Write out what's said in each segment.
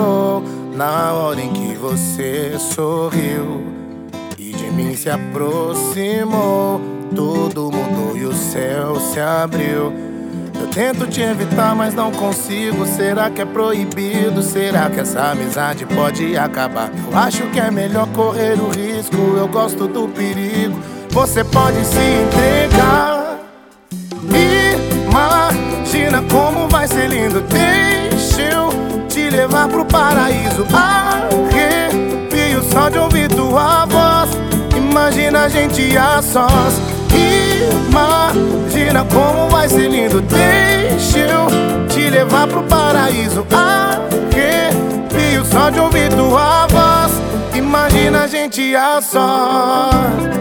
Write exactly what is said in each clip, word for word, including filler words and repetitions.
parou na hora em que você sorriu e de mim se aproximou. Tudo mudou e o céu se abriu. Eu tento te evitar, mas não consigo. Será que é proibido? Será que essa amizade pode acabar? Eu acho que é melhor correr o risco. Eu gosto do perigo. Você pode se entregar. Imagina como vai ser lindo. Deixa eu te levar pro paraíso. Arrepio só de ouvir tua voz. Imagina a gente a sós. Imagina como vai ser lindo. Deixa eu te levar pro paraíso. Arrepio só de ouvir tua voz. Imagina a gente a sós.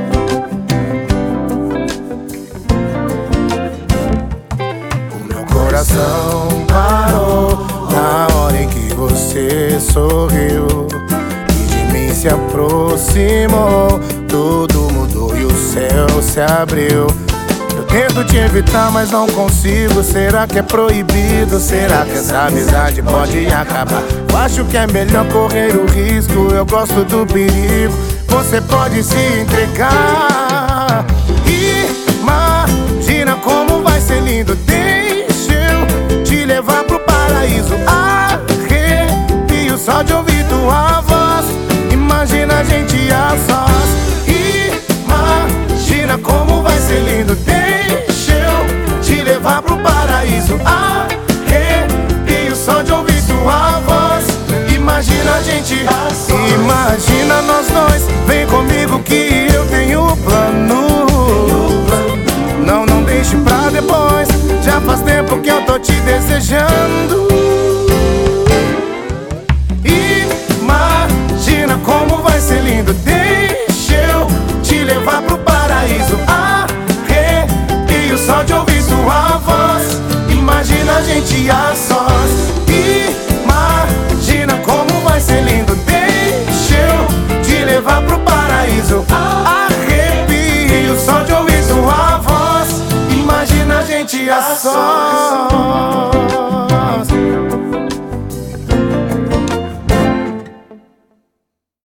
O coração parou na hora em que você sorriu e de mim se aproximou. Tudo mudou e o céu se abriu. Eu tento te evitar, mas não consigo. Será que é proibido? Será que essa amizade pode acabar? Eu acho que é melhor correr o risco. Eu gosto do perigo. Você pode se entregar. Imagina como vai ser lindo. Deixa eu te levar pro paraíso. Arrepio só de ouvir tua voz. Imagina a gente a sós. Imagina como vai ser lindo. Deixa eu te levar pro paraíso. Arrepio só de ouvir tua voz. Imagina a gente a sós. Imagina nós dois. Vem comigo que eu tenho plano. Não, não deixe pra depois. Já faz tempo que eu tô te desejando. Imagina como vai ser lindo. Deixa eu te levar pro paraíso. Arrepio só de ouvir sua voz. Imagina a gente a sós. Imagina como vai ser lindo. Deixa eu te levar pro paraíso. Arrepio só de ouvir sua voz. Imagina a gente a sós.